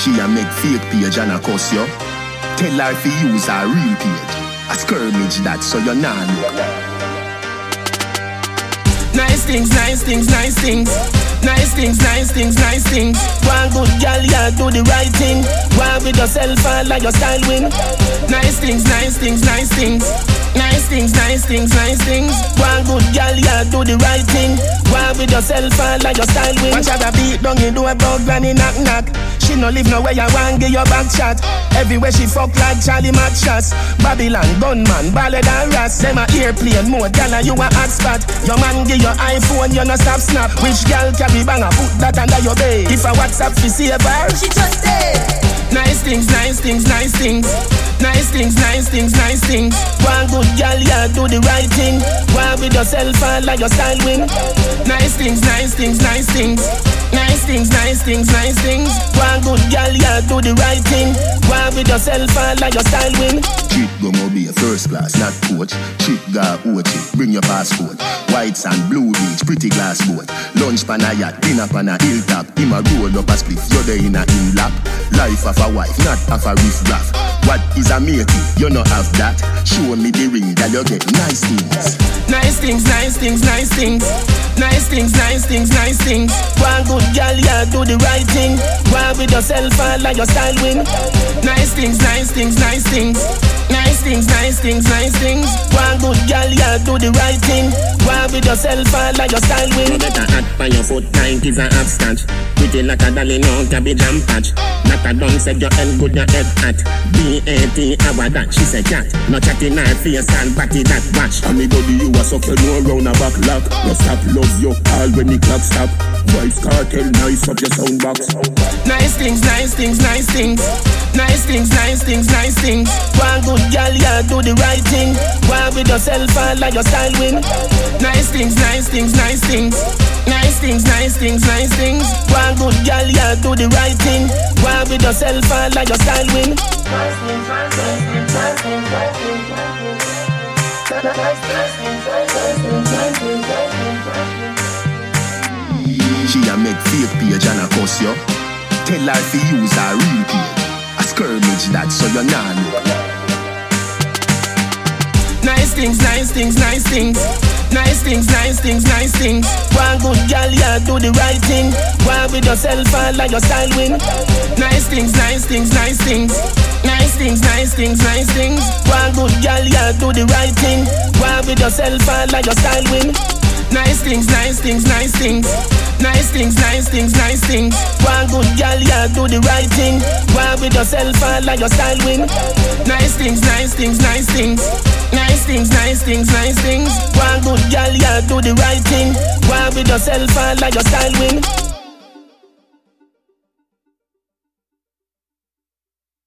She a make fake page and a cuss you. Tell her fi use her real page. A skirmish that so you nah look. Nice things, nice things, nice things. Nice things, nice things, nice things. One good girl, yeah, do the right thing. One with yourself and like your style win. Nice things, nice things, nice things. Nice things, nice things, nice things. One good girl, yeah, do the right thing. One with yourself and like your style win. Watch out a beat down, you do a bug granny knock knock. She no live nowhere, you want give your back shot. Everywhere she fuck like Charlie Matchas. Babylon, gunman, ballad and ras. Them a airplane mode, girl and you a hot spot. Your man give your iPhone, you no stop snap. Which girl carry banger, put that under your bed. If a WhatsApp fi save her, she just dead. Nice things, nice things, nice things. Nice things, nice things, nice things. One good girl, yeah, do the right thing. One with yourself and like your style win. Nice things, nice things, nice things. Nice things, nice things, nice things. One good girl, yeah, do the right thing. One with yourself and like your style win. Chick go be a first class, not coach. Chick got OT, bring your passport. White sand, blue beach, pretty glass boat. Lunch pan a yacht, dinner pan a hilltop. Him a roll up a split, you're there in a in-lap. Life of a wife, not of a riff-raff. What is a matey? You no have that. Show me the ring that you get nice things. Nice things, nice things, nice things. Nice things, nice things, nice things. One good girl, yeah, do the right thing. One with yourself and like your style win. Nice things, nice things, nice things. Nice things, nice things, nice things. One good girl, yeah, do the right thing. One with yourself and like your style win. You better act by your foot, 90s a upstart. Pretty like a dolly, no cabbage and patch. Not a done said your head good, your head at. B-A-T, our that, she said cat. No chatting her face and body that watch. And me body you a suck, you know round a back lock. No stop, love you all when the clock stop. Vibes cartel, nice up your sound box. Nice things, nice things, nice things. Nice things, nice things, nice things. One good girl, yeah, do the right thing. One with yourself and like your style win. Nice things, nice things, nice things. Nice things, nice things, nice things. One good girl, yeah, do the right thing. One with yourself and like your style win. Nice things, nice things, nice things, nice things, nice things. Nice things, nice things, nice things, nice things, nice things. She a make fake page and a cuss you. Tell her fi use her real page. A skirmish that so you nah look. Nice things, nice things, nice things. Nice things, nice things, nice things. One good girl, yeah, do the right thing. One with yourself and like your style win. Nice things, nice things, nice things. Nice things, nice things, nice things. One good girl, yeah, do the right thing. One with yourself and like your style win. Nice things, nice things, nice things. Nice things, nice things, nice things. One good girl, yeah, do the right thing. One with yourself and like your style win. Nice things, nice things, nice things. Nice things, nice things, nice things. One good girl, yeah, do the right thing. One with yourself and like your style win.